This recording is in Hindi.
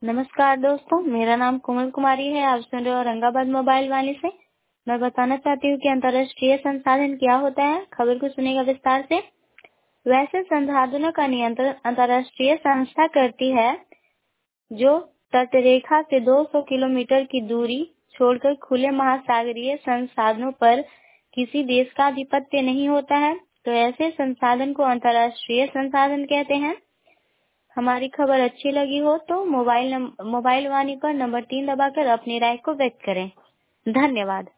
नमस्कार दोस्तों, मेरा नाम कोमल कुमारी है। आप सुन रहे हो औरंगाबाद मोबाइल वाणी से। मैं बताना चाहती हूँ कि अंतर्राष्ट्रीय संसाधन क्या होता है। खबर को सुनेगा विस्तार से। वैसे संसाधनों का नियंत्रण अंतर्राष्ट्रीय संस्था करती है जो तटरेखा से 200 किलोमीटर की दूरी छोड़कर खुले महासागरीय संसाधनों पर किसी देश का आधिपत्य नहीं होता है। तो ऐसे संसाधन को अंतर्राष्ट्रीय संसाधन कहते हैं। हमारी खबर अच्छी लगी हो तो मोबाइल वाणी पर नंबर 3 दबाकर अपनी राय को व्यक्त करें। धन्यवाद।